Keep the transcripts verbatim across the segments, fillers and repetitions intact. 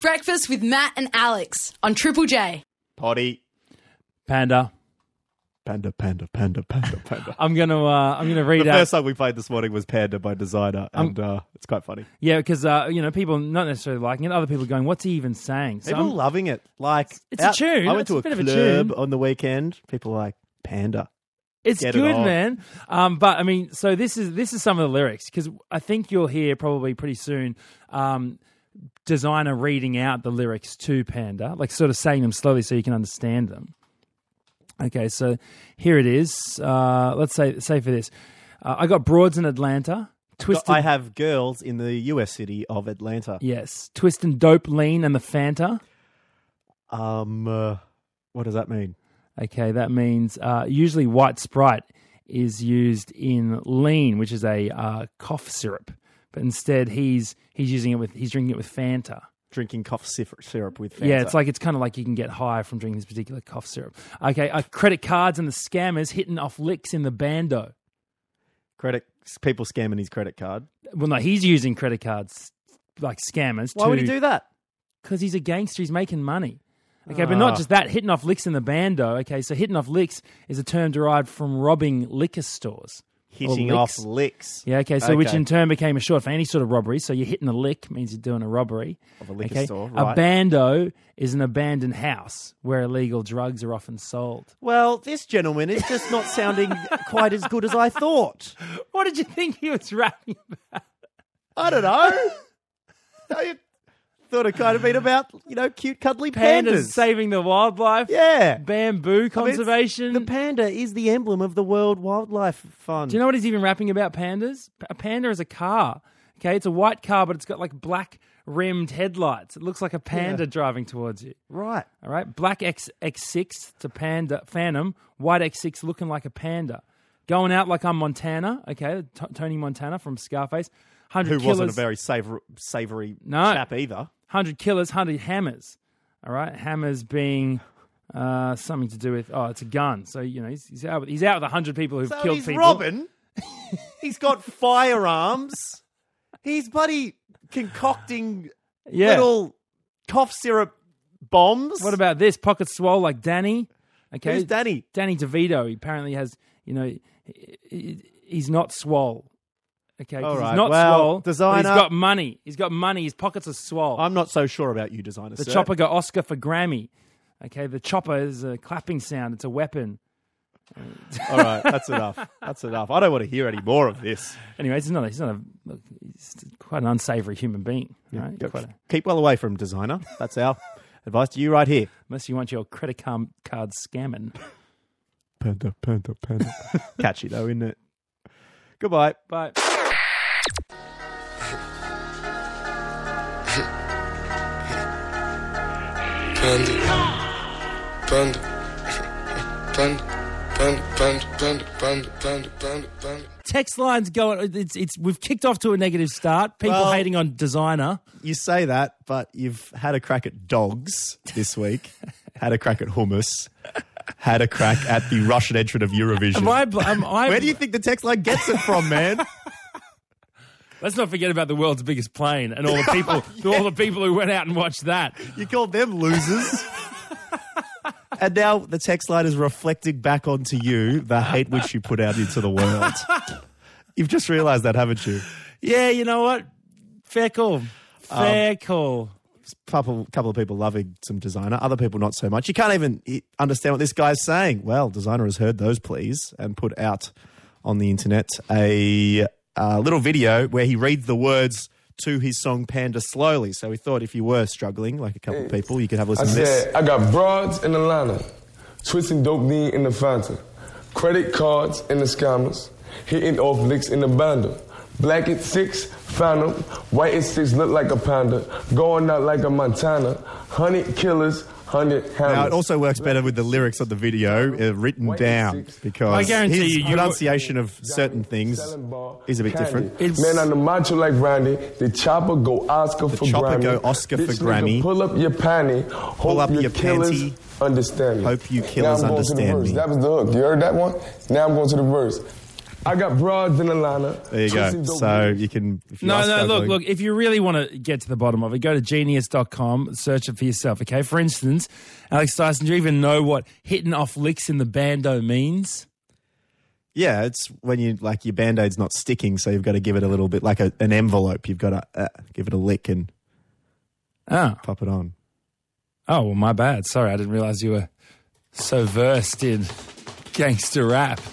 Breakfast with Matt and Alex on Triple J. Potty. Panda. Panda, panda, panda, panda, panda. I'm gonna uh, I'm gonna read the out. first song we played this morning was Panda by Designer, and um, uh, it's quite funny. Yeah, because uh, you know, people not necessarily liking it. Other people going, "What's he even saying?" So People I'm- loving it. Like It's out- a tune. I went It's to a a, bit of a club tune. on the weekend. People were like Panda. It's Get it good, on. man. Um, but I mean, so this is this is some of the lyrics because I think you'll hear probably pretty soon. Um, Designer reading out the lyrics to Panda, like sort of saying them slowly so you can understand them. Okay, so here it is. Uh, let's say say for this, uh, I got broads in Atlanta. Twisted, I have girls in the U S city of Atlanta. yes, twist and dope, lean, and the Fanta. Um, uh, what does that mean? Okay, that means uh, usually white Sprite is used in lean, which is a uh, cough syrup. But instead, he's he's using it with he's drinking it with Fanta. Drinking cough syrup, syrup with Fanta. Yeah, it's like it's kind of like you can get high from drinking this particular cough syrup. Okay, uh, credit cards and the scammers hitting off licks in the bando. credit people scamming his credit card. Well, no, he's using credit cards like scammers. Why to, would he do that? Because he's a gangster. He's making money. Okay, but not just that. Hitting off licks in the bando. Okay, so hitting off licks is a term derived from robbing liquor stores. Hitting Or off licks. licks. Yeah, okay, so which Okay. in turn became a short for any sort of robbery. So you're hitting a lick means you're doing a robbery. Of a liquor okay? store, A right. bando is an abandoned house where illegal drugs are often sold. Well, this gentleman is just not sounding quite as good as I thought. What did you think he was rapping about? I don't know. I thought it kind of been about, you know, cute, cuddly Pandas pandas. saving the wildlife. Yeah. Bamboo I mean, it's- conservation. the panda is the emblem of the World Wildlife Fund. Do you know what he's even rapping about pandas? A panda is a car. Okay, it's a white car, but it's got like black rimmed headlights. It looks like a panda Yeah. driving towards you. Right. All right, black X X6 to Panda Phantom, white X six looking like a panda, going out like I'm Montana. Okay, T- Tony Montana from Scarface. Hundred Who killers, wasn't a very savor- savoury No. chap either. hundred killers, hundred hammers. All right, hammers being uh, something to do with oh, it's a gun. So you know he's, he's out with he's out with a hundred people who've So killed he's people. Robin. He's got firearms. He's bloody concocting Yeah. little cough syrup bombs. What about this? Pocket swole like Danny. Okay, Who's Danny? Danny DeVito. He apparently has, you know, he- he- he's not swole. Okay, 'cause All right, he's not well, swole. but designer- He's got money. He's got money. His pockets are swole. I'm not so sure about you, designer. the sir. chopper got Oscar for Grammy. Okay, the chopper is a clapping sound. It's a weapon. All right, that's enough. That's enough. I don't want to hear any more of this. Anyway, he's not. He's not a. Look, he's quite an unsavory human being. Right? Go- Quite a- Keep well away from designer. That's our advice to you right here. unless you want your credit card card scamming. Panda, panda, panda. Catchy though, isn't it? Goodbye. But Panda, panda, panda, panda, panda, panda, panda, panda, panda, panda. text lines going. It's it's. We've kicked off to a negative start. People Well- hating on designer. You say that, but you've had a crack at dogs this week, had a crack at hummus, had a crack at the Russian entrant of Eurovision. Am I? bl- Am I Where do you think the text line gets it from, man? Let's not forget about the world's biggest plane and all the people, all the people who went out and watched that. You called them losers. And now the text line is reflecting back onto you the hate which you put out into the world. You've just realised that, haven't you? Yeah, you know what? Fair call. Fair call. Couple, couple of people loving some designer, other people not so much. You can't even eh, understand what this guy's saying. Well, designer has heard those pleas and put out on the internet a, a little video where he reads the words to his song Panda slowly. So we thought if you were struggling, like a couple of people, you could have a I listen to this. said, I got broads in Atlanta, twisting dope lean in the Fanta, credit cards in the scammers, hitting off licks in the bando. Black at six, Phantom, white at six, look like a panda, going out like a Montana, hundred killers, hundred hammers. Now, it also works better with the lyrics of the video uh, written down because I guarantee his you, you- pronunciation of certain things is a bit different. It's- Man, I'm the macho like Randy. The chopper go Oscar for chopper Grammy. go Oscar for Bitch, nigga, Grammy. Pull up your panty. Hope up your killers panty. Understand me. Hope you killers now I'm going to the understand verse. me. That was the hook. You heard that one? Now I'm going to the verse. I got broads in Atlanta. There you go. So you can... If you No, are no, struggling- look, look, if you really want to get to the bottom of it, go to genius dot com, search it for yourself, okay? For instance, Alex Dyson, do you even know what hitting off licks in the bando means? Yeah, it's when you, like, your Band-Aid's not sticking, so you've got to give it a little bit, like a, an envelope. You've got to uh, give it a lick and Oh. pop it on. Oh, well, my bad. Sorry, I didn't realise you were so versed in gangster rap.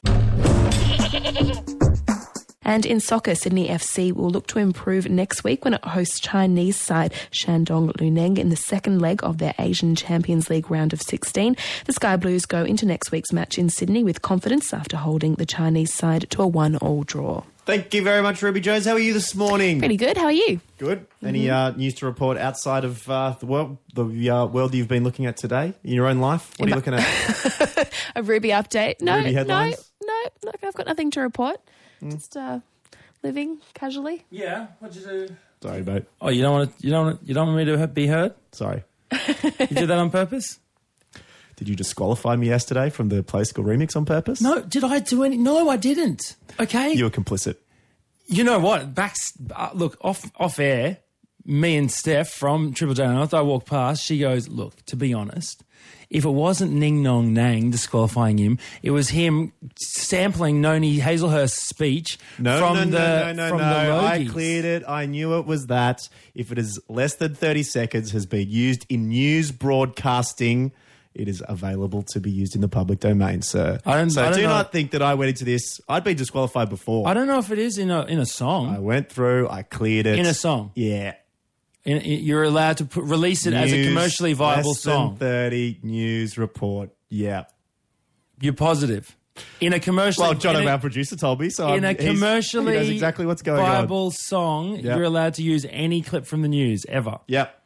And in soccer, Sydney F C will look to improve next week when it hosts Chinese side Shandong Luneng in the second leg of their Asian Champions League round of sixteen. The Sky Blues go into next week's match in Sydney with confidence after holding the Chinese side to a one-all draw. Thank you very much, Ruby Jones. How are you this morning? Pretty good. How are you? Good. Any uh, news to report outside of uh, the world, the uh, world you've been looking at today in your own life? What are you looking at? A Ruby update? No, Ruby headlines? no, no. Look, I've got nothing to report. Just uh, living casually. Yeah, what'd you do? Sorry, mate. Oh, you don't want to, you don't want you don't want me to be heard? Sorry. You did that on purpose? Did you disqualify me yesterday from the Play School remix on purpose? No, did I do any? No, I didn't. Okay. You were complicit. You know what? Back, uh, look, off off air, me and Steph from Triple J Unearthed, I walked past, she goes, look, to be honest, if it wasn't Ning Nong Nang disqualifying him, it was him sampling Noni Hazelhurst's speech No, from no, the no, no, no, from no. the I Logies. cleared it. I knew it was that. If it is less than thirty seconds, has been used in news broadcasting, it is available to be used in the public domain, sir. I don't- so I don't do know- not think that I went into this. I'd been disqualified before. I don't know if it is in a in a song. I went through. I cleared it In a song. Yeah. In, in- you're allowed to put, release it as a News, commercially viable less than song. thirty news report. Yeah. You're positive. In a commercially Well, John, in a- our producer, told me. So in I'm, a he's- commercially he knows exactly what's going viable on. song, Yep. you're allowed to use any clip from the news ever. Yep.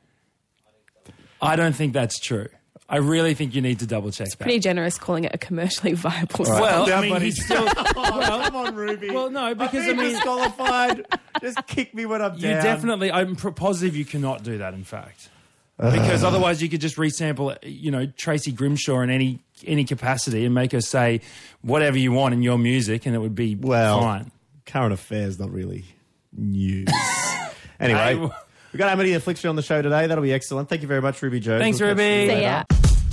I don't think that's true. I really think you need to double check that. Pretty generous calling it a commercially viable song. Well, Calm I down, mean, buddy. he's still. well, Come on, Ruby. well, no, because I I'm being mean, disqualified. Just kick me when I'm you down. definitely. I'm pr- positive you cannot do that. In fact, because otherwise you could just resample, you know, Tracy Grimshaw in any any capacity and make her say whatever you want in your music, and it would be Well, fine. current affairs, not really news. Anyway, Hey, we've got Amity Affliction on the show today. That'll be excellent. Thank you very much, Ruby Jones. Thanks, We'll catch you Ruby. See later. ya.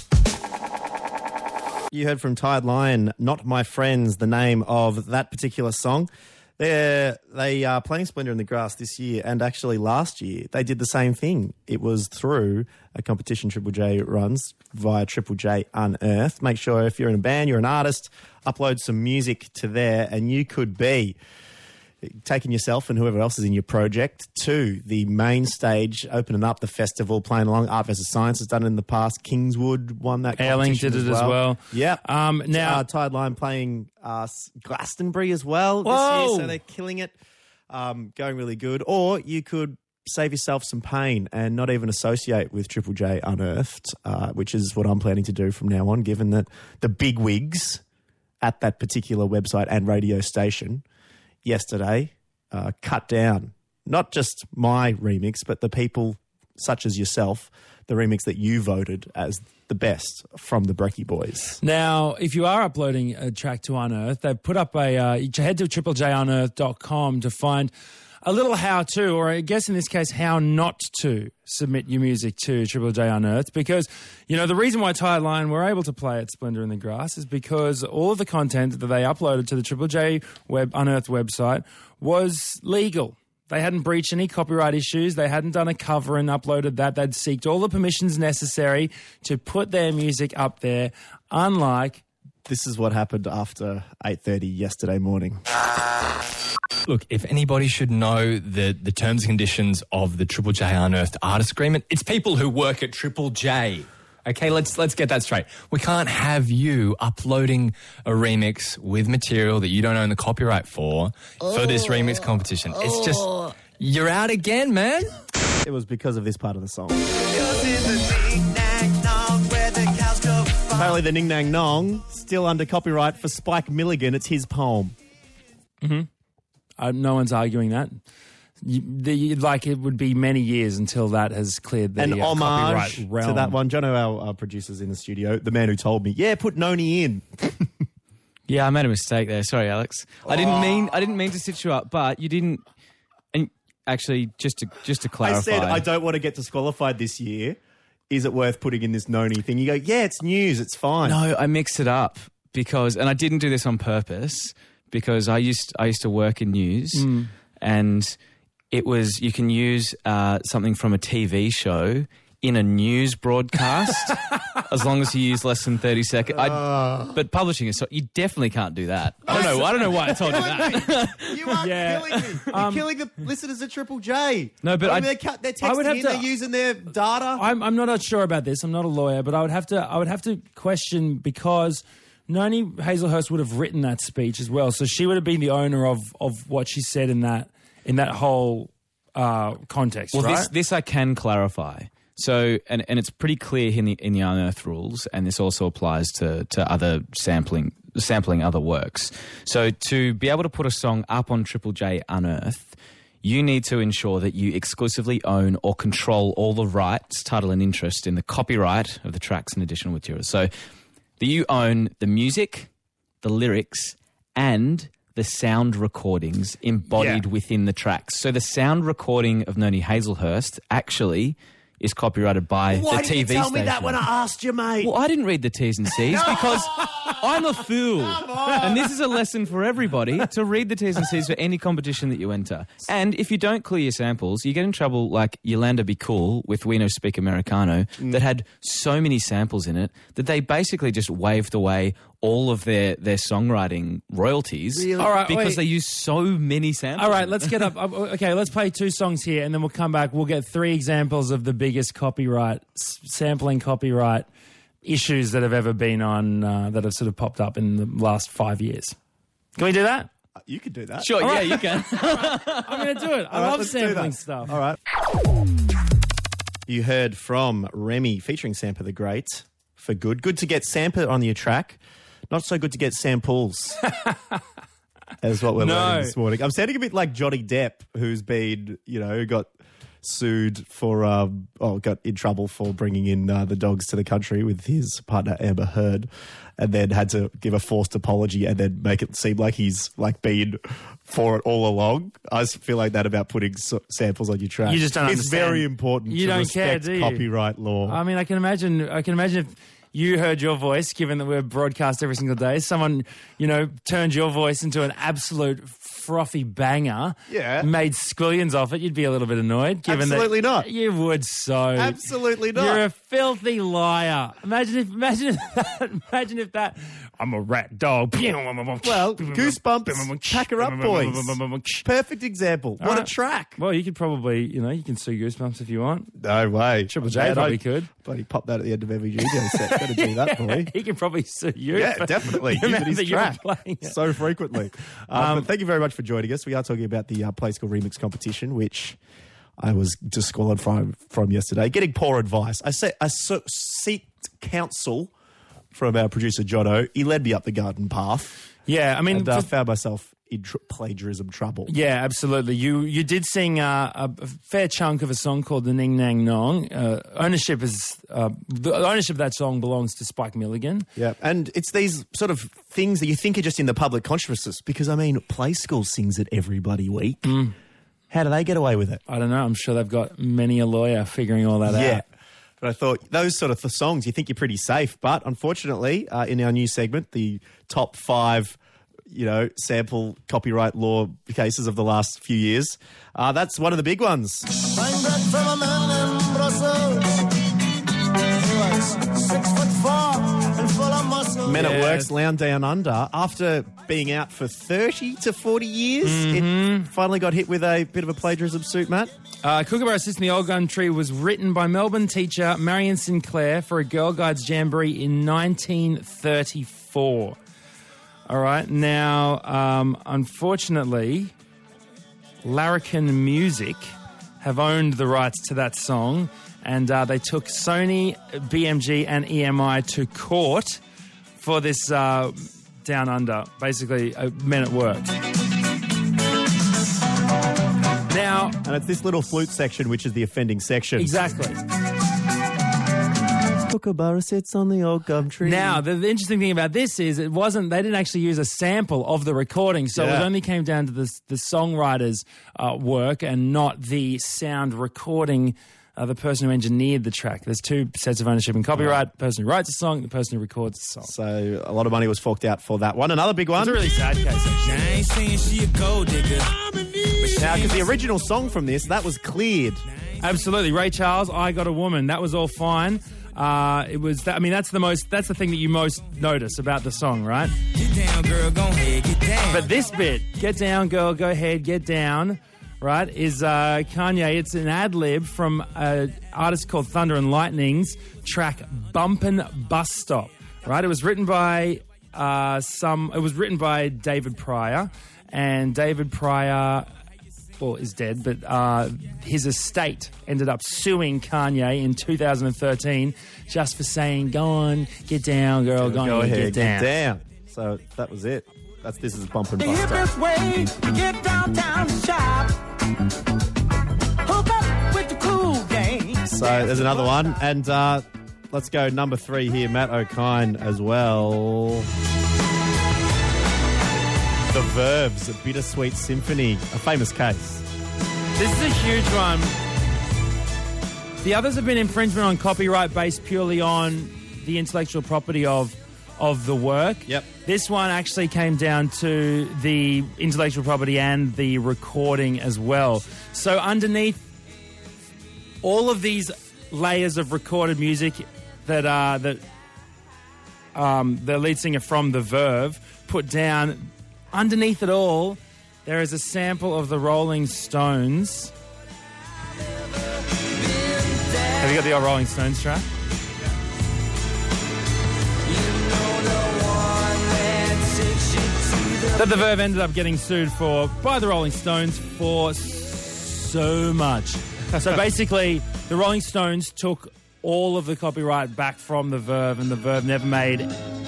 You heard from Tired Lion, Not My Friends, the name of that particular song. They're, they are playing Splendour in the Grass this year, and actually last year they did the same thing. It was through a competition Triple J runs via Triple J Unearthed. Make sure if you're in a band, you're an artist, upload some music to there, and you could be taking yourself and whoever else is in your project to the main stage, opening up the festival, playing along. Art versus Science has done it in the past. Kingswood won that Ailing competition did it as well. Yeah. Um, now- uh, Tide Line playing uh, Glastonbury as well this Whoa. year, so they're killing it, um, going really good. Or you could save yourself some pain and not even associate with Triple J Unearthed, uh, which is what I'm planning to do from now on, given that the big wigs at that particular website and radio station yesterday uh, cut down not just my remix, but the people such as yourself, the remix that you voted as the best from the Brecky Boys. Now, if you are uploading a track to Unearthed, they've put up a, uh, you head to triple j unearthed dot com to find a little how-to, or I guess in this case, how not to submit your music to Triple J Unearthed. Because, you know, the reason why Tired Lion were able to play at Splendour in the Grass is because all of the content that they uploaded to the Triple J web, Unearthed website was legal. They hadn't breached any copyright issues. They hadn't done a cover and uploaded that. They'd seeked all the permissions necessary to put their music up there, unlike... This is what happened after eight thirty yesterday morning. Look, if anybody should know the, the terms and conditions of the Triple J Unearthed Artist Agreement, it's people who work at Triple J. Okay, let's let's get that straight. We can't have you uploading a remix with material that you don't own the copyright for for this remix competition. It's just, you're out again, man. It was because of this part of the song. Apparently the Ning Nang Nong, still under copyright for Spike Milligan. It's his poem. Uh, no one's arguing that. You, the, like it would be many years until that has cleared the An uh, homage copyright realm. to that one. Jono, our, our producer's in the studio, the man who told me, yeah, put Noni in. Yeah, I made a mistake there. Sorry, Alex. I didn't mean I didn't mean to stitch you up, but you didn't. And actually, just to just to clarify, I said I don't want to get disqualified this year. Is it worth putting in this Noni thing? You go, yeah, it's news, it's fine. No, I mixed it up because, and I didn't do this on purpose because I used I used to work in news, mm. and it was you can use uh, something from a T V show in a news broadcast as long as you use less than thirty seconds. I, but publishing is so you definitely can't do that. I don't know. I don't know why I told you that. You are Yeah. killing me. You're Um, killing the listeners at Triple J. No, but I I- mean, they're, cut, they're I would texting have in, to- they're using their data. I'm, I'm not sure about this. I'm not a lawyer, but I would have to. I would have to question because Noni Hazelhurst would have written that speech as well, so she would have been the owner of of what she said in that in that whole uh, context. Well, right? this this I can clarify. So, and, and it's pretty clear in the in the Unearthed rules, and this also applies to, to other sampling sampling other works. So, to be able to put a song up on Triple J Unearthed, you need to ensure that you exclusively own or control all the rights, title, and interest in the copyright of the tracks and additional materials. So, that you own the music, the lyrics, and the sound recordings embodied Yeah. within the tracks. So, the sound recording of Noni Hazelhurst actually is copyrighted by Why the didn't T V you tell station. me that when I asked you, mate? Well, I didn't read the T's and C's because I'm a fool. And this is a lesson for everybody to read the T's and C's for any competition that you enter. And if you don't clear your samples, you get in trouble like Yolanda Be Cool with We Know Speak Americano that had so many samples in it that they basically just waved away all of their, their songwriting royalties Really? All right, because wait. they use so many samples. All right, let's get up. uh, Okay, let's play two songs here, and then we'll come back. We'll get three examples of the biggest copyright s- sampling copyright issues that have ever been on uh, that have sort of popped up in the last five years. Can we do that? You could do that. Sure, yeah, you can. I'm going to do it. I All right, love let's do sampling that. stuff. All right. You heard from Remy featuring Sampa the Great for Good. Good to get Sampa on your track. Not so good to get samples. As what we're No. learning this morning. I'm sounding a bit like Johnny Depp, who's been, you know, got sued for, um, oh, got in trouble for bringing in uh, the dogs to the country with his partner Amber Heard, and then had to give a forced apology and then make it seem like he's like been for it all along. I just feel like that about putting so- samples on your track. You just don't It's understand. very important You to don't care, respect do you? copyright law. I mean, I can imagine. I can imagine if you heard your voice, given that we're broadcast every single day. Someone, you know, turned your voice into an absolute frothy banger. Yeah. Made squillions off it. You'd be a little bit annoyed. Given Absolutely that not. You would so. Absolutely not. You're a filthy liar. Imagine if. Imagine if that. Imagine if that. I'm a rat dog. Well, Goosebumps, pack her up, boys. Perfect example. What right. a track. Well, you could probably, you know, you can sue Goosebumps if you want. No way. Triple J Man, probably I could. Bloody pop that at the end of every G J set. Got to do that, boy. He can probably sue you. Yeah, for definitely. the Use amount it his that you were track playing it. so frequently. Um, but thank you very much for joining us. We are talking about the uh, Play School Remix competition, which I was disqualified from, from yesterday. Getting poor advice. I, say, I so, seek counsel from our producer, Jono. He led me up the garden path Yeah, I mean, and uh, for- found myself in tr- plagiarism trouble. yeah, absolutely. You you did sing uh, a fair chunk of a song called the Ning Nang Nong. Uh, ownership is uh, the ownership of that song belongs to Spike Milligan. Yeah, and it's these sort of things that you think are just in the public consciousness because, I mean, Play School sings it every bloody week. Mm. How do they get away with it? I don't know. I'm sure they've got many a lawyer figuring all that Yeah. out. But I thought those sort of th- songs, you think you're pretty safe. But unfortunately, uh, in our new segment, the top five, you know, sample copyright law cases of the last few years, uh, that's one of the big ones. Buying bread from a man in Brussels. He was six foot four and full of muscle. Men at Yeah. Work's Lounge Down Under, after being out for thirty to forty years, Mm-hmm. it finally got hit with a bit of a plagiarism suit, Matt. Uh, Kookaburra Assist in the Old Gun Tree was written by Melbourne teacher Marion Sinclair for a Girl Guides Jamboree in nineteen thirty-four. All right. Now, um, unfortunately, Larrikin Music have owned the rights to that song, and uh, they took Sony, B M G, and E M I to court for this uh, Down Under, basically uh, Men at Work. Now, And it's this little flute section which is the offending section. exactly. Kookaburra sits on the old gum tree. Now, the, the interesting thing about this is it wasn't, they didn't actually use a sample of the recording, so Yeah. it only came down to the, the songwriter's uh, work and not the sound recording, uh, the person who engineered the track. There's two sets of ownership and copyright, the person who writes a song, the person who records the song. So a lot of money was forked out for that one. Another big one. It's a really sad case, actually. I ain't saying she a gold digger. Now, because the original song from this, that was cleared. Absolutely. Ray Charles, I Got a Woman. That was all fine. Uh, it was, that, I mean, that's the most, that's the thing that you most notice about the song, right? Get down, girl, go ahead, get down. But this bit, get down, girl, go ahead, get down, right, is uh, Kanye. It's an ad-lib from an artist called Thunder and Lightning's track Bumpin' Bus Stop, right? It was written by uh, some, it was written by David Pryor, and David Pryor... well, is dead, but uh, his estate ended up suing Kanye in two thousand thirteen just for saying, go on, get down, girl, go, Go on, ahead, get down. get down. So that was it. That's This is Bump and The Bust. hippest way to get downtown to shop. Hook up with the cool gang. So there's another one. And uh, let's go number three here, Matt O'Kine as well. The Verve's A Bittersweet Symphony, a famous case. This is a huge one. The others have been infringement on copyright based purely on the intellectual property of of the work. Yep. This one actually came down to the intellectual property and the recording as well. So underneath all of these layers of recorded music that uh, that um, the lead singer from The Verve put down, underneath it all, there is a sample of the Rolling Stones. Have you got the old Rolling Stones track? That The Verve ended up getting sued for by the Rolling Stones for so much. So basically, the Rolling Stones took all of the copyright back from The Verve, and The Verve never made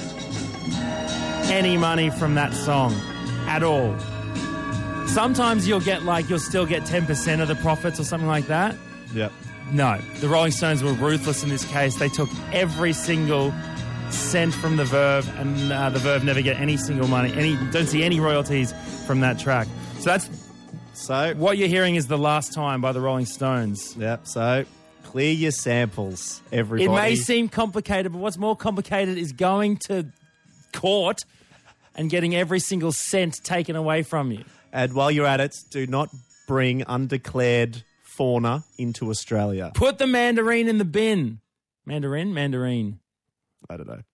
any money from that song at all. Sometimes you'll get like, you'll still get ten percent of the profits or something like that. Yep. No, the Rolling Stones were ruthless in this case. They took every single cent from The Verve, and uh, The Verve never get any single money, any don't see any royalties from that track. So that's So, what you're hearing is The Last Time by the Rolling Stones. yep. So, clear your samples, everybody. It may seem complicated, but what's more complicated is going to court and getting every single cent taken away from you. And while you're at it, do not bring undeclared fauna into Australia. Put the mandarin in the bin. Mandarin? Mandarin. I don't know.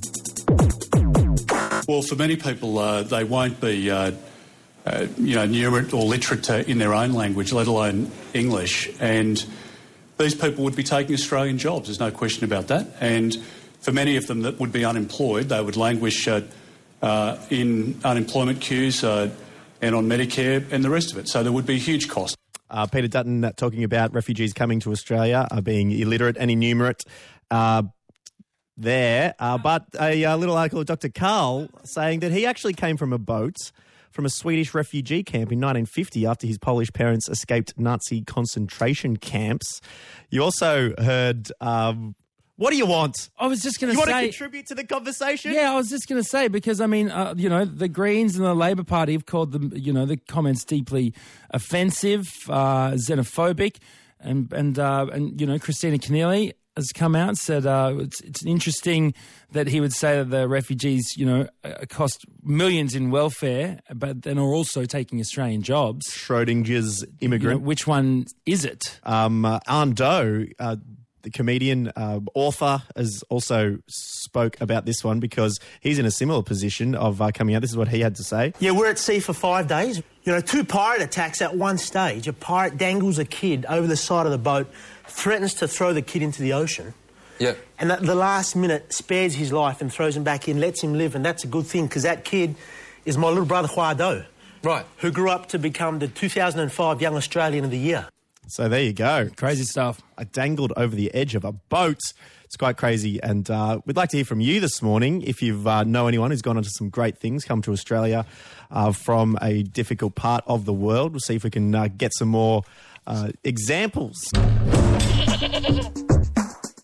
Well, for many people, uh, they won't be, uh, uh, you know, numerate or literate uh, in their own language, let alone English. And these people would be taking Australian jobs. There's no question about that. And for many of them that would be unemployed, they would languish uh, uh, in unemployment queues uh, and on Medicare and the rest of it. So there would be huge costs. Uh, Peter Dutton uh, talking about refugees coming to Australia, uh, being illiterate and innumerate uh, there. Uh, but a, uh little article of Doctor Karl saying that he actually came from a boat from a Swedish refugee camp in nineteen fifty after his Polish parents escaped Nazi concentration camps. You also heard... Um, what do you want? I was just going You to want to say... contribute to the conversation? Yeah, I was just going to say, because, I mean, uh, you know, the Greens and the Labor Party have called them, you know, the comments deeply offensive, uh, xenophobic, and, and, uh, and you know, Christina Keneally has come out and said uh, it's, it's interesting that he would say that the refugees, you know, uh, cost millions in welfare, but then are also taking Australian jobs. Schrodinger's You immigrant. know, which one is it? Um, uh, Ando, uh, the comedian, uh, author, has also spoke about this one because he's in a similar position of uh, coming out. This is what he had to say. Yeah, we're at sea for five days. You know, two pirate attacks at one stage. A pirate dangles a kid over the side of the boat, threatens to throw the kid into the ocean. Yeah. And at the last minute spares his life and throws him back in, lets him live, and that's a good thing because that kid is my little brother Huado. Right. Who grew up to become the two thousand five Young Australian of the Year. So there you go. Crazy stuff. I dangled over the edge of a boat. It's quite crazy. And uh, we'd like to hear from you this morning. If you uh, know anyone who's gone on to some great things, come to Australia uh, from a difficult part of the world. We'll see if we can uh, get some more uh, examples.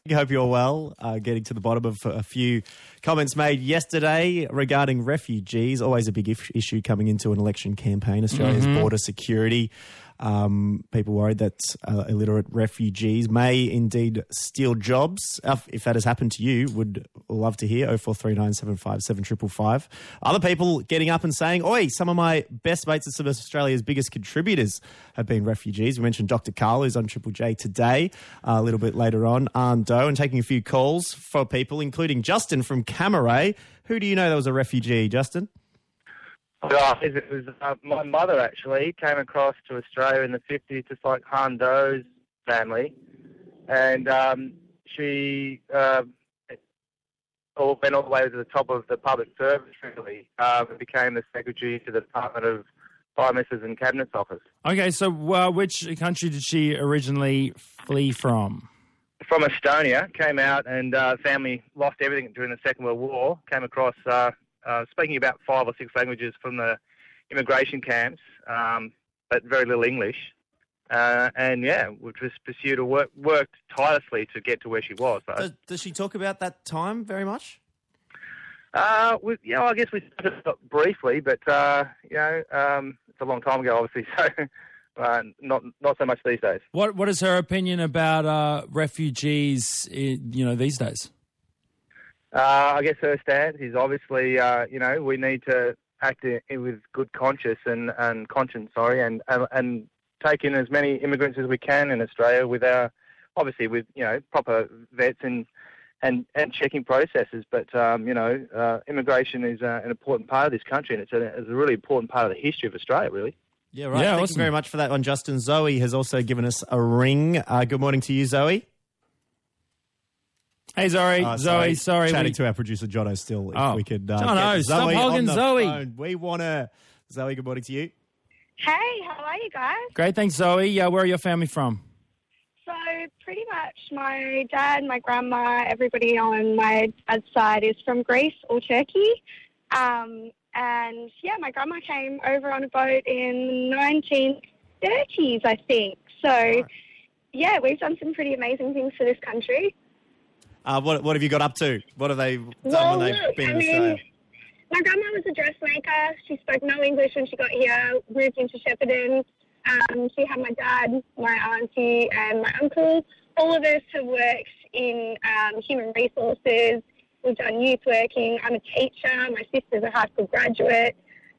I hope you're well. Uh, getting to the bottom of a few comments made yesterday regarding refugees. Always a big if- issue coming into an election campaign. Australia's Mm-hmm. border security. Um, people worried that uh, illiterate refugees may indeed steal jobs. If, if that has happened to you, would love to hear. oh four three nine seven five seven five five. Other people getting up and saying, oi, some of my best mates and some of Australia's biggest contributors have been refugees. We mentioned Doctor Carl, who's on Triple J today, uh, a little bit later on, Arndo, and taking a few calls for people, including Justin from Camaray. Who do you know that was a refugee, Justin? Oh, it was uh, my mother, actually, came across to Australia in the fifties, just like Han Do's family. And um, she uh, all, went all the way to the top of the public service, really, uh, and became the secretary to the Department of Prime Minister's and Cabinet's office. Okay, so uh, which country did she originally flee from? From Estonia, came out, and uh, family lost everything during the Second World War, came across... Uh, Uh, speaking about five or six languages from the immigration camps, um, but very little English. Uh, and, yeah, we just pursued a work, worked tirelessly to get to where she was. So. Does, does she talk about that time very much? Uh, we, you know, I guess we started briefly, but, uh, you know, um, it's a long time ago, obviously, so uh, not not so much these days. What What is her opinion about uh, refugees, in, you know, these days? Uh, I guess her stance is obviously, uh, you know, we need to act in, with good conscience and, and conscience, sorry, and, and and take in as many immigrants as we can in Australia with our, obviously with, you know, proper vets and and, and checking processes. But, um, you know, uh, immigration is uh, an important part of this country, and it's a, it's a really important part of the history of Australia, really. Yeah, right. Yeah, Thank awesome. you very much for that one, Justin. Zoe has also given us a ring. Uh, good morning to you, Zoe. Hey, Zoe. Uh, Zoe, sorry. Chatting we- to our producer, Jono, still, if Oh. we could uh, Jono, get stop Zoe hogging on the Zoe. phone. We want to... Zoe, good morning to you. Hey, how are you guys? Great, thanks, Zoe. Uh, where are your family from? So pretty much my dad, my grandma, everybody on my dad's side is from Greece or Turkey. Um, and yeah, my grandma came over on a boat in the nineteen thirties, I think. So Right. yeah, we've done some pretty amazing things for this country. Uh, what, what have you got up to? What have they done Well, when they've look, been I in mean, Australia? my grandma was a dressmaker. She spoke no English when she got here, moved into Shepparton. Um, she had my dad, my auntie, and my uncle. All of us have worked in um, human resources. We've done youth working. I'm a teacher. My sister's a high school graduate.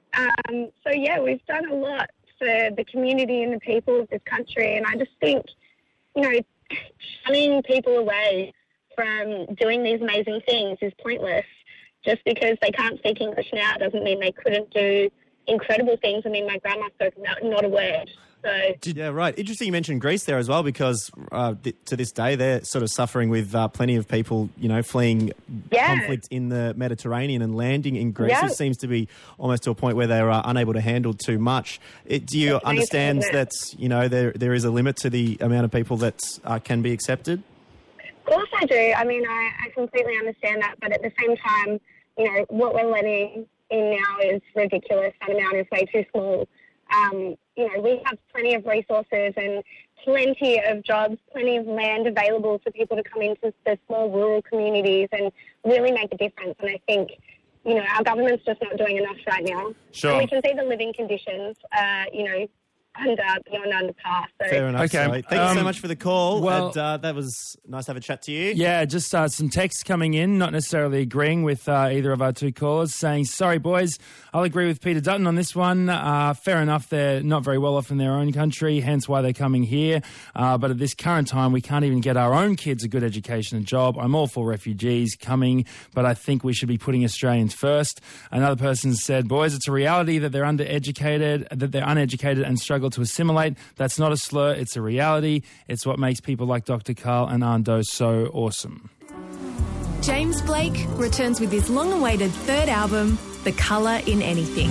Um, so, yeah, we've done a lot for the community and the people of this country. And I just think, you know, shunning people away from doing these amazing things is pointless. Just because they can't speak English now doesn't mean they couldn't do incredible things. I mean, my grandma spoke not, not a word. So Yeah, right. Interesting you mentioned Greece there as well, because uh, th- to this day they're sort of suffering with uh, plenty of people, you know, fleeing Yeah. conflict in the Mediterranean and landing in Greece. Yeah. It seems to be almost to a point where they're uh, unable to handle too much. It, do you That's amazing, understand isn't that, you know, there there is a limit to the amount of people that uh, can be accepted? Of course I do. I mean, I, I completely understand that. But at the same time, you know, what we're letting in now is ridiculous. That amount is way too small. Um, you know, we have plenty of resources and plenty of jobs, plenty of land available for people to come into the small rural communities and really make a difference. And I think, you know, our government's just not doing enough right now. Sure. And we can see the living conditions, uh, you know, under, beyond underpass. So Fair enough. Okay, Zoe. Thank you so um, much for the call. well- and uh, that was nice to have a chat to you. Yeah, just uh, some texts coming in, not necessarily agreeing with uh, either of our two callers, saying, sorry, boys, I'll agree with Peter Dutton on this one. Uh, fair enough, they're not very well off in their own country, hence why they're coming here. Uh, but at this current time, we can't even get our own kids a good education and job. I'm all for refugees coming, but I think we should be putting Australians first. Another person said, boys, it's a reality that they're undereducated, that they're uneducated and struggle to assimilate. That's not a slur, it's a reality. It's what makes people like Doctor Carl and Arndo so awesome. James Blake returns with his long-awaited third album, The Colour in Anything.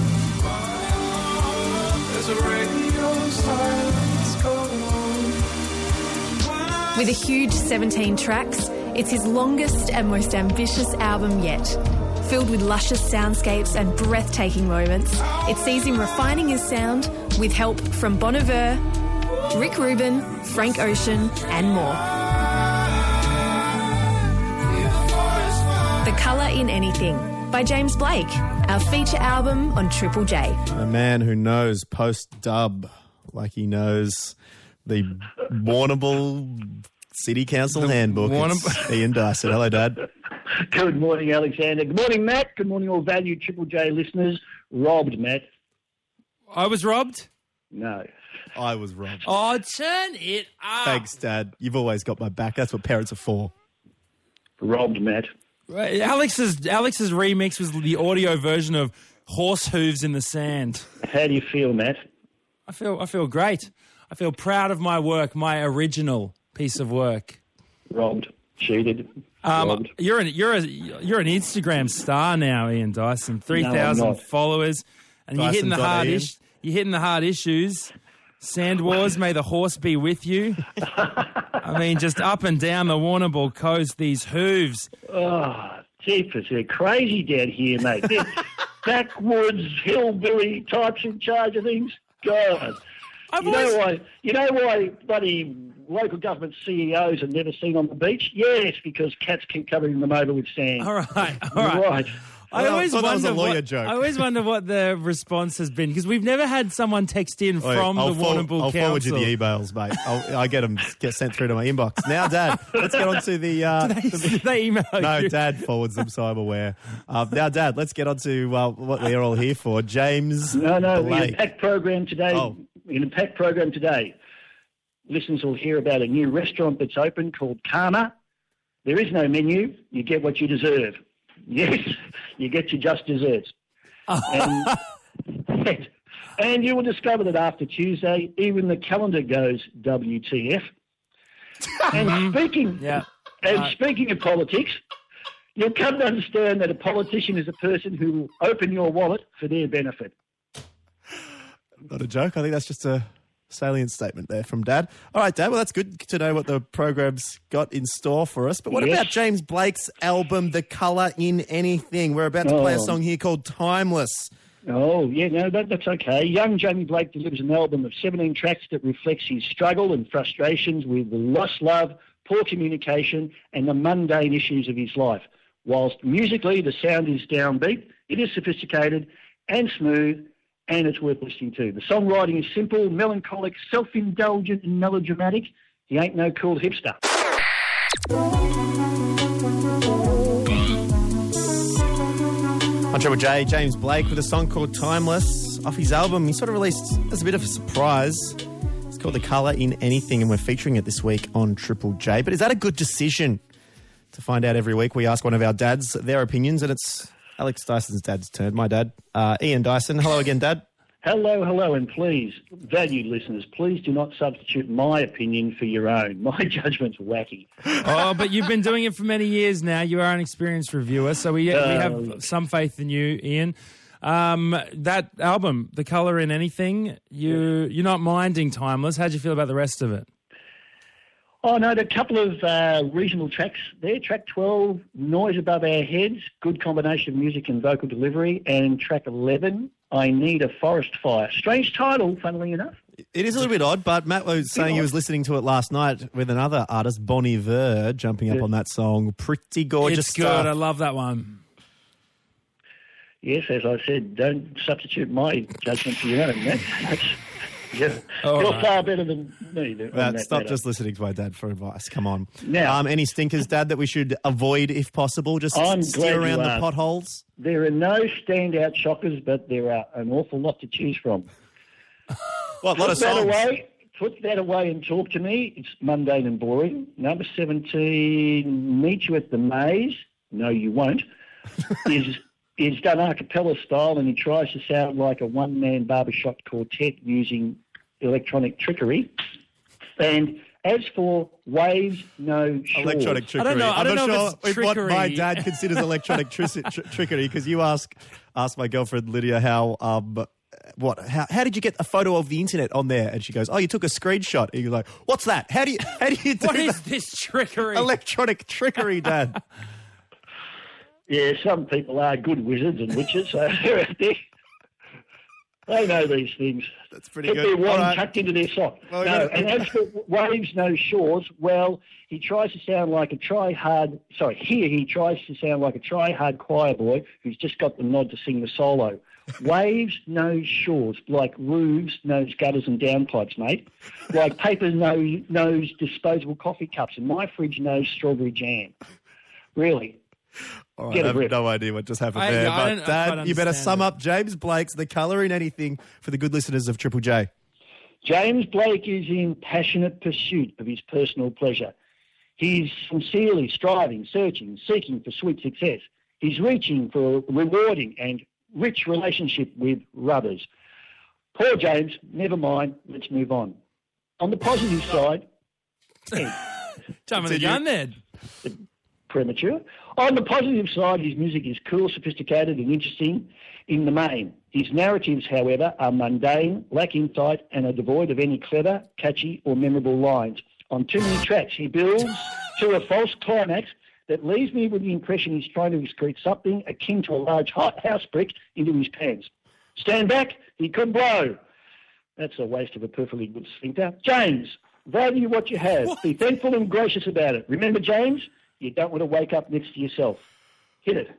With a huge seventeen tracks, it's his longest and most ambitious album yet. Filled with luscious soundscapes and breathtaking moments, it sees him refining his sound with help from Bon Iver, Rick Rubin, Frank Ocean and more. Colour in Anything by James Blake, our feature album on Triple J. A man who knows post-dub like he knows the Warrnambool City Council The handbook. Warrnambool- It's Ian Dyson. Hello, Dad. Good morning, Alexander. Good morning, Matt. Good morning, all valued Triple J listeners. Robbed, Matt. I was robbed? No. I was robbed. Oh, turn it up. Thanks, Dad. You've always got my back. That's what parents are for. Robbed, Matt. Right, Alex's Alex's remix was the audio version of Horse Hooves in the Sand. How do you feel, Matt? I feel I feel great. I feel proud of my work, my original piece of work. Robbed. Cheated. Um, robbed. you're an you're a you're an Instagram star now, Ian Dyson. Three No, I'm thousand not. followers, and you're hitting the Dyson dot hard Ian. is, you're hitting the hard issues. Sand Wars, may the horse be with you. I mean, just up and down the Warrnambool coast, these hooves. Oh, jeepers, they're crazy down here, mate. They're backwoods, hillbilly types in charge of things. God. I've you know always- why? You know why bloody local government C E Os are never seen on the beach? Yes, because cats keep covering them over with sand. All right, all right. Right. I Well, always I thought that was wonder a lawyer what, joke. I always wonder what the response has been because we've never had someone text in Wait, from I'll the for- Warrnambool I'll Council. forward you the emails, mate. I'll, I get them get sent through to my inbox. Now, Dad, let's get on to the... Uh, Did they, to the- did they email No, you? Dad forwards them, so I'm aware. Um, now, Dad, let's get on to uh, what we're all here for. James No, no, in a Blake. packed program today. Oh. In a packed program today, listeners will hear about a new restaurant that's open called Karma. There is no menu. You get what you deserve. Yes, you get your just desserts. and, and you will discover that after Tuesday, even the calendar goes W T F. And speaking, Yeah. and Right. speaking of politics, you'll come to understand that a politician is a person who will open your wallet for their benefit. Not a joke. I think that's just a salient statement there from Dad. All right, Dad. Well, that's good to know what the program's got in store for us. But what Yes. about James Blake's album, The Colour in Anything? We're about to play a Oh. song here called Timeless. Oh, yeah, no, that, that's okay. Young Jamie Blake delivers an album of seventeen tracks that reflects his struggle and frustrations with lost love, poor communication, and the mundane issues of his life. Whilst musically the sound is downbeat, it is sophisticated and smooth, and it's worth listening to. The songwriting is simple, melancholic, self-indulgent, and melodramatic. He ain't no cool hipster. On Triple J, James Blake with a song called Timeless off his album. He sort of released as a bit of a surprise. It's called The Colour in Anything, and we're featuring it this week on Triple J. But is that a good decision? To find out every week, we ask one of our dads their opinions, and it's Alex Dyson's dad's turn. My dad, uh, Ian Dyson. Hello again, Dad. Hello, hello, and please, valued listeners, please do not substitute my opinion for your own. My judgment's wacky. Oh, but you've been doing it for many years now. You are an experienced reviewer, so we, we Uh, have some faith in you, Ian. Um, that album, The Colour in Anything, you, you're not minding Timeless. How'd you feel about the rest of it? Oh, no, there are a couple of uh, regional tracks there. Track twelve, Noise Above Our Heads, good combination of music and vocal delivery. And track eleven, I Need a Forest Fire. Strange title, funnily enough. It is a little bit odd, but Matt was saying he was listening to it last night with another artist, Bon Iver, jumping up Yeah. on that song. Pretty gorgeous It's good. stuff. I love that one. Yes, as I said, don't substitute my judgment for your own. That's, that's, you're All you're right. far better than me. on Matt, that stop matter. just listening to my dad for advice. Come on. Now- um, any stinkers, Dad, that we should avoid if possible? Just I'm steer glad you around the asked. potholes. There are no standout shockers, but there are an awful lot to choose from. What, a lot put of that songs? away. Put that away and talk to me. It's mundane and boring. Number seventeen, Meet You at the Maze. No, you won't. is is done a cappella style, and he tries to sound like a one-man barbershop quartet using electronic trickery. And as for Waves, No Shores. Electronic trickery. I don't know- I I'm don't not know sure if it's if what my trickery. dad considers electronic tri- tr- trickery because you ask ask my girlfriend Lydia how um what how, how did you get a photo of the internet on there, and she goes, oh, you took a screenshot. And you're like, what's that? How do you how do you do What that? is this trickery? Electronic trickery, Dad. Yeah, some people are good wizards and witches, so they're out there. They know these things. That's pretty Get good. their wine All right. tucked into their sock. Well, no, we've got- and as for Waves No Shores, well, he tries to sound like a try-hard... Sorry, here he tries to sound like a try-hard choir boy who's just got the nod to sing the solo. Waves knows shores, like roofs knows gutters and downpipes, mate. Like paper knows, knows disposable coffee cups, and my fridge knows strawberry jam. Really. All right, Get I a have grip. no idea what just happened I- there. I don't but, quite Dad, you better understand sum it. up James Blake's The Colour in Anything for the good listeners of Triple J. James Blake is in passionate pursuit of his personal pleasure. He's sincerely striving, searching, seeking for sweet success. He's reaching for a rewarding and rich relationship with rubbers. Poor James, never mind, let's move on. On the positive side, Jumping the gun there. premature. On the positive side, his music is cool, sophisticated and interesting in the main. His narratives, however, are mundane, lack insight and are devoid of any clever, catchy or memorable lines. On too many tracks, he builds to a false climax that leaves me with the impression he's trying to excrete something akin to a large hot house brick into his pants. Stand back, he could blow. That's a waste of a perfectly good sphincter. James, value what you have. Be thankful and gracious about it. Remember, James, you don't want to wake up next to yourself. Hit it.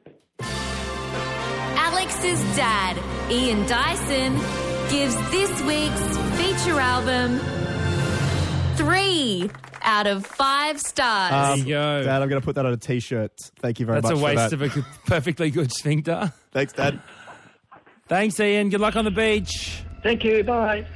Alex's dad, Ian Dyson, gives this week's feature album three out of five stars. Um, There you go. Dad, I'm going to put that on a T-shirt. Thank you very That's much a waste for of that. a good- perfectly good sphincter. Thanks, Dad. Thanks, Ian. Good luck on the beach. Thank you. Bye.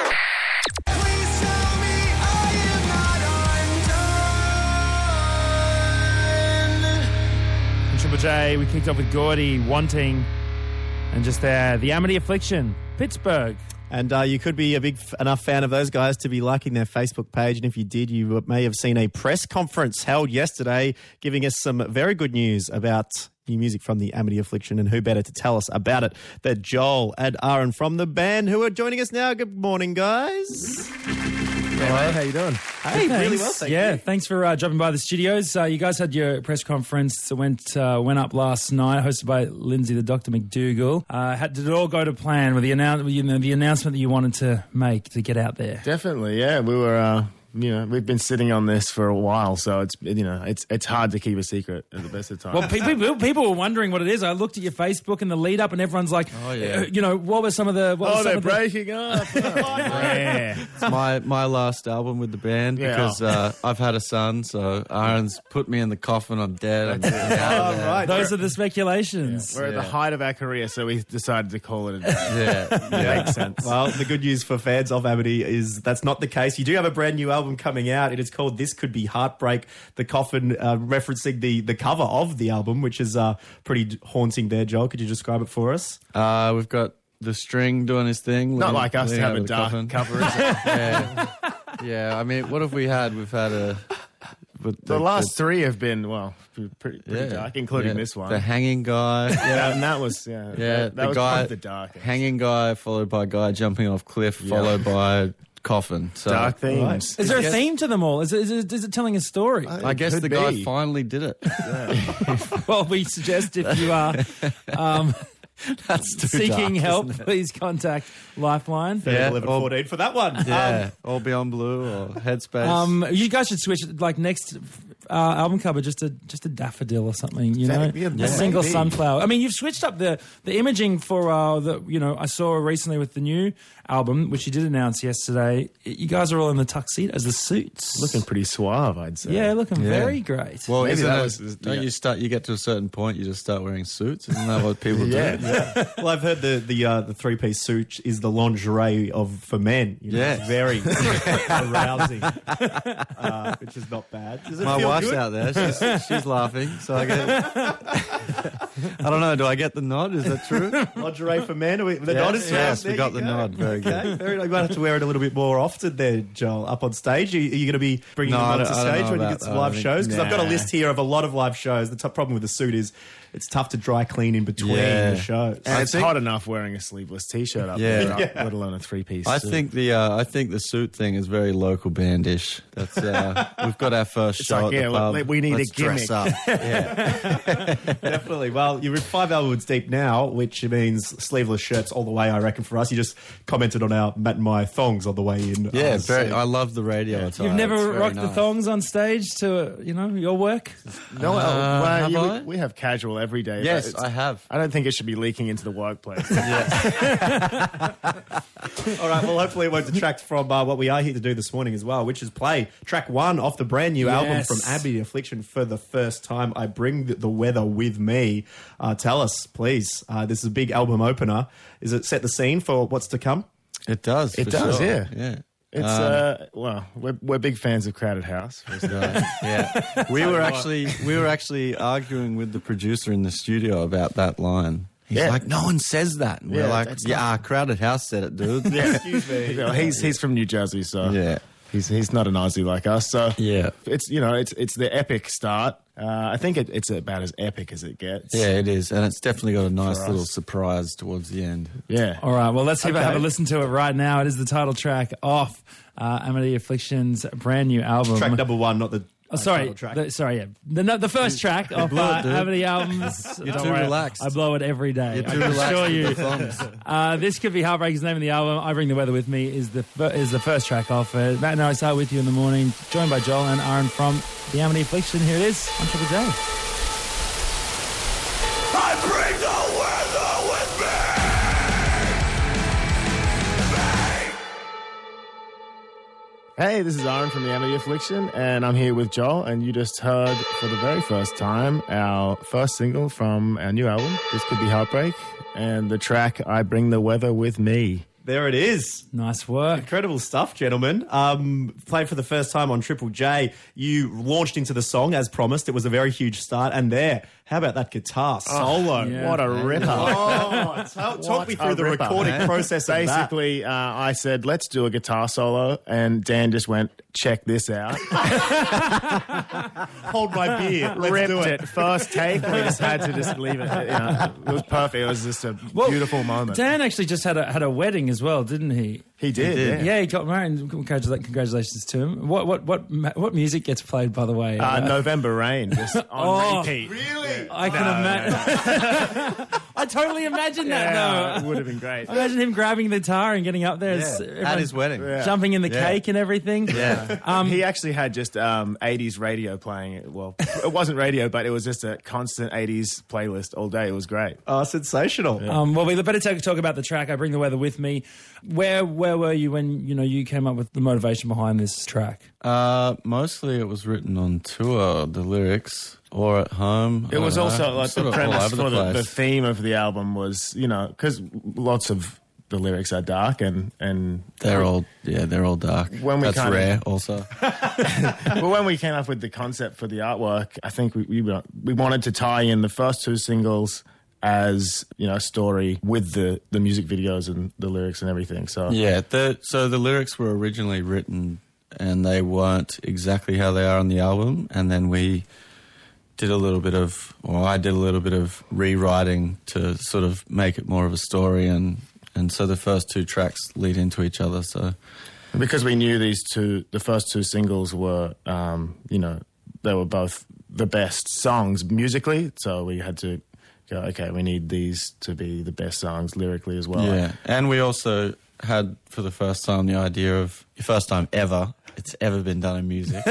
In Triple J, we kicked off with Gordy, Wanting, and just there, The Amity Affliction, Pittsburgh. And uh, you could be a big f- enough fan of those guys to be liking their Facebook page. And if you did, you may have seen a press conference held yesterday giving us some very good news about new music from the Amity Affliction. And who better to tell us about it than Joel and Aaron from the band who are joining us now. Good morning, guys. Hello, how you doing? Hey, Good, really thanks. well, thank yeah, you. thanks for uh, dropping by the studios. Uh, you guys had your press conference that went uh, went up last night, hosted by Lindsay the Doctor McDougall. Uh, had, did it all go to plan with the, annou- you know, the announcement that you wanted to make to get out there? Definitely, yeah. We were, uh, you know, we've been sitting on this for a while, so it's, you know, it's it's hard to keep a secret at the best of times. Well, pe- people, people were wondering what it is. I looked at your Facebook and the lead up, and everyone's like, Oh, yeah. uh, you know, what were some of the? What were oh, some they're of the- breaking up. yeah. It's my, my last album with the band Yeah. because uh, I've had a son, so Aaron's put me in the coffin. I'm dead. I'm That's it. out of Oh, there. right. Those are the speculations. We're at the height of our career, so we decided to call it a day. Yeah, yeah. Makes sense. Well, the good news for fans of Amity is that's not the case. You do have a brand new album coming out. It is called This Could Be Heartbreak. The coffin uh, referencing the, the cover of the album, which is uh, pretty haunting there, Joel. Could you describe it for us? Uh, we've got the string doing his thing. Not leaning- like us to leaning have out a of the dark coffin. cover, is it? yeah. yeah, I mean, what have we had? We've had a... but The last three have been, well, pretty, pretty yeah, dark, including yeah. this one. The hanging guy. Yeah, and that was, yeah. Yeah, that, that the was guy, probably the dark. hanging guy, followed by guy jumping off cliff, Yeah. followed by coffin. So, Dark themes. Is there a Yes. theme to them all? Is it, is it, is it telling a story? I guess could the guy be. finally did it. Well, we suggest if you are um, That's too seeking dark, help, isn't it? please contact Lifeline. Yeah, eleven or- fourteen for that one. Yeah, or Beyond Blue or Headspace. Um, you guys should switch like next uh, album cover just a just a daffodil or something. You know, Yeah, a single maybe. sunflower. I mean, you've switched up the the imaging for uh, the you know I saw recently with the new album, which you did announce yesterday. You guys are all in the tuxedos, the suits, Looking pretty suave, I'd say. yeah, looking Yeah. very great. well, maybe isn't that it- was- don't yeah. you start? You get to a certain point, you just start wearing suits. Isn't that what people Yeah, do? yeah. Well, I've heard the the uh, the three piece suit is the lingerie of for men. You know, Yeah. it's very arousing, uh, which is not bad. Does it My feel wife's good? out there. She's, she's laughing. So I get. I don't know. Do I get the nod? Is that true? Lingerie for men. Are we, the Yes, nod is yes, there we got you the go. nod. Very good. Okay, very, I'm going to have to wear it a little bit more often there, Joel, up on stage. Are you, are you going to be bringing No, them I onto don't- I don't stage know when you about get some that. I live think- shows? Because I've got a Nah. list here of a lot of live shows. The t- problem with the suit is it's tough to dry clean in between Yeah. the shows. And I it's think- hot enough wearing a sleeveless t-shirt up Yeah. there, Yeah. let alone a three-piece I suit. think the uh, I think the suit thing is very local bandish. That's uh, we've got our first It's show like, at yeah, the pub. we- we need a Let's dress gimmick. up. Yeah, Definitely definitely. Well, you're five albums deep now, which means sleeveless shirts all the way, I reckon, for us. You just commented on our Matt and my thongs on the way in. Yeah, uh, very. so- I love the radio attire. You've never It's very rocked the nice. thongs on stage to, uh, you know, your work? No, well, Uh, well, have you- I? we have casual every day. but Yes, it's- I have. I don't think it should be leaking into the workplace. All right, well, hopefully it won't detract from uh, what we are here to do this morning as well, which is play track one off the brand new album Yes. from Amity Affliction for the first time. I Bring the Weather With Me. Uh, tell us, please. Uh, this is a big album opener. Is it set the scene for what's to come? It does. It for does, sure. yeah. Yeah. It's Um, uh, well, we're we're big fans of Crowded House. yeah. We were actually we were actually arguing with the producer in the studio about that line. He's Yeah. like, no one says that. And we're Yeah, like, that's yeah, not- our Crowded House said it, dude. Yeah. Excuse me. Well, he's he's from New Jersey, so Yeah. he's he's not an Aussie like us. So Yeah. it's you know it's it's the epic start. Uh, I think it, it's about as epic as it gets. Yeah, it is. And it's definitely got a nice For us. little surprise towards the end. Yeah. All right, well, let's have, a, Okay. have a listen to it right now. It is the title track off uh, Amity Affliction's brand new album. Track number one, not the. Oh, sorry, title track. the, sorry, yeah, the, no, the first track off blew it, uh, dude. Amity albums. You're Don't too worry, relaxed. I blow it every day. You're I too can relaxed assure with you. the thumbs. Uh, this could be Heartbreak's name of the album. I Bring the Weather With Me is the fir- is the first track off. Uh, Matt and I start with you in the morning, joined by Joel and Aaron from the Amity Affliction. Here it is on Triple J. I bring the weather with me. Hey, this is Aaron from the Amity Affliction, and I'm here with Joel, and you just heard for the very first time our first single from our new album, This Could Be Heartbreak, and the track I Bring the Weather With Me. There it is. Nice work. Incredible stuff, gentlemen. Um, played for the first time on Triple J. You launched into the song as promised. It was a very huge start. And there, how about that guitar solo? yeah. What a ripper. Oh, talk, talk What me a through the ripper, recording man. process of that. Basically, uh, I said, let's do a guitar solo, and Dan just went, check this out. Hold my beer. Let's Ripped do it. it. First take, we just had to just leave it. You know, it was perfect. It was just a Well, beautiful moment. Dan actually just had a had a wedding as well, didn't he? He did, He did. yeah. Yeah, he got married. Congratulations, congratulations to him. What what what ma- what music gets played, by the way? Uh, November Rain, just on Oh, repeat. Really? I can imagine. I totally imagine that Yeah, it though. would have been great. Imagine him grabbing the guitar and getting up there, Yeah. s- At everyone his wedding. Yeah. jumping in the Yeah. cake and everything. Yeah. Um, He actually had just um, eighties radio playing. Well, it wasn't radio, but it was just a constant eighties playlist all day. It was great. Oh, sensational. Um, well, we better take, talk about the track. I Bring the Weather With Me. Where where were you when you know you came up with the motivation behind this track? Uh, mostly it was written on tour, the lyrics, or at home. It I was don't also know. like Sort the of all premise over for the, the place. theme of the album was, you know, because lots of the lyrics are dark and and They're all, yeah, they're all dark. When we That's kind of- rare, also. well, when we came up with the concept for the artwork, I think we, we were- we wanted to tie in the first two singles as, you know, a story with the, the music videos and the lyrics and everything. So Yeah, the, so the lyrics were originally written and they weren't exactly how they are on the album. And then we did a little bit of, or I did a little bit of rewriting to sort of make it more of a story. And, and so the first two tracks lead into each other. So because we knew these two, the first two singles were, um, you know, they were both the best songs musically. So we had to go, okay, we need these to be the best songs lyrically as well. yeah, and we also had for the first time the idea of first time ever it's ever been done in music.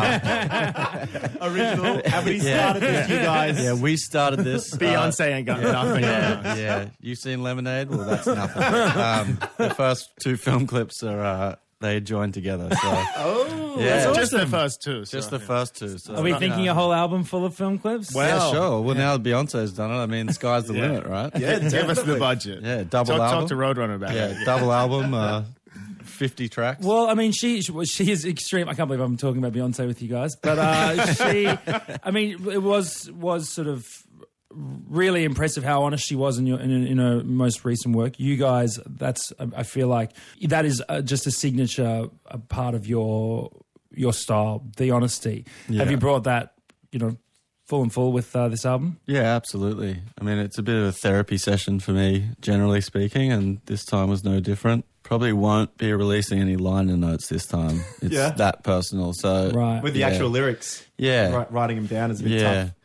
Yeah. Original. How many started this, you guys? Yeah, we started this. Beyonce ain't got nothing. Yeah, yeah. You seen Lemonade? Well, that's nothing. Um, the first two film clips are uh, they joined together. So Oh, yeah, that's Just the awesome. first two. so- just the first two. So, Are we thinking yeah. a whole album full of film clips? Yeah, sure. Well, now Beyonce's done it. I mean, sky's the Yeah. limit, right? Yeah, Give us the definitely. budget. Yeah, double Talk, album. talk to Roadrunner about yeah, it. double album, uh, fifty tracks. Well, I mean, she she is extreme. I can't believe I'm talking about Beyonce with you guys, but uh, she, I mean, it was was sort of really impressive how honest she was in your in, in her most recent work. You guys, that's I feel like that is uh, just a signature a part of your your style, the honesty. Yeah. Have you brought that, you know, full and full with uh, this album? Yeah, absolutely. I mean, it's a bit of a therapy session for me, generally speaking, and this time was no different. Probably won't be releasing any liner notes this time. It's Yeah. that personal. So Right. With the yeah. actual lyrics. Yeah. Wri- writing them down is a bit Yeah. tough.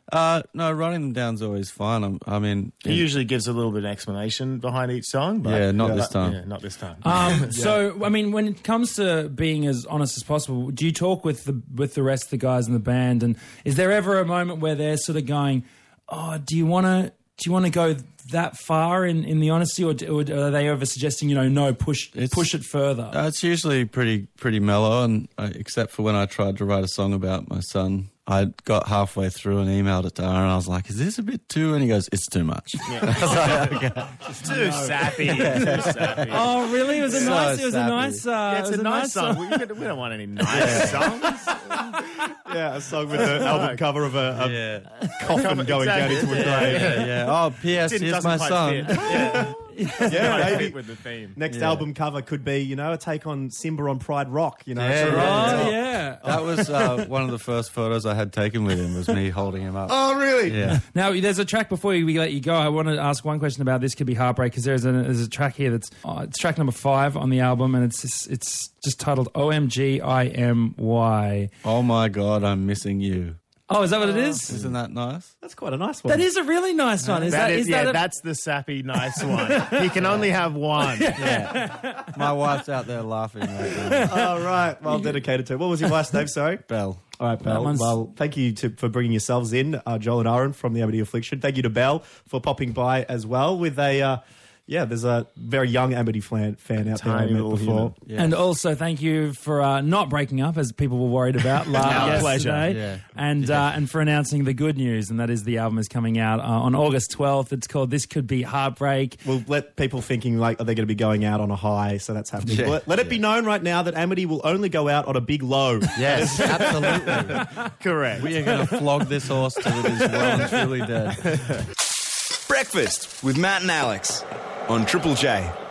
Uh, no, writing them down's always fun. I'm, I mean, He usually gives a little bit of explanation behind each song. But Yeah, not this time. Yeah, not this time. Um, So, I mean, when it comes to being as honest as possible, do you talk with the with the rest of the guys in the band? And is there ever a moment where they're sort of going, "Oh, do you want to do you want to go that far in, in the honesty, or, or are they ever suggesting, you know, no, push push it further"? Uh, it's usually pretty pretty mellow, and uh, except for when I tried to write a song about my son, I got halfway through and emailed it to Aaron. I was like, "Is this a bit too?" And he goes, "It's too much." Yeah. I was like, okay. It's too sappy. Too sappy. Oh, really? It was a So nice. It was sappy. a nice. Uh, Yeah, it's it was a nice song. We, we don't want any nice songs. Yeah, a song with the album cover of a, a Yeah. coffin going down Exactly. into a Yeah, grave. yeah, yeah. Oh, P S. Didn't- Here's doesn't my quite son. fit. Yeah. Yeah, Quite maybe fit with the theme. next Yeah. album cover could be, you know, a take on Simba on Pride Rock. You know, Yeah, sort of yeah, over the Oh top. yeah. That was uh, one of the first photos I had taken with him. Was me holding him up. Oh, really? Yeah. Now, there's a track before we let you go. I want to ask one question about This Could Be Heartbreak, because there's a, there's a track here that's oh, it's track number five on the album, and it's just, it's just titled O M G I M Y. Oh my God, I'm missing you. Oh, is that what it is? Isn't that nice? That's quite a nice one. That is a really nice one. Is that that, is, is yeah, that a, that's the sappy, nice one. He can only have one. Yeah. My wife's out there laughing right now. Oh, right. Well, dedicated to. What was your wife's name? Sorry. Belle. All right, Belle. one's- Well, thank you to, for bringing yourselves in, uh, Joel and Aaron from the Amity Affliction. Thank you to Belle for popping by as well with a, uh, yeah, there's a very young Amity fan, fan out there I Tiny met little before. human. Yeah. And also, thank you for uh, not breaking up, as people were worried about last Our pleasure. yesterday, Yeah. and uh, and for announcing the good news, and that is the album is coming out uh, on August twelfth. It's called This Could Be Heartbreak. We'll let people thinking like, are they going to be going out on a high? So that's happening. Yeah. Let, let it be known right now that Amity will only go out on a big low. Yes, absolutely. Correct. We are going to flog this horse till it is well and truly dead. Breakfast with Matt and Alex on Triple J.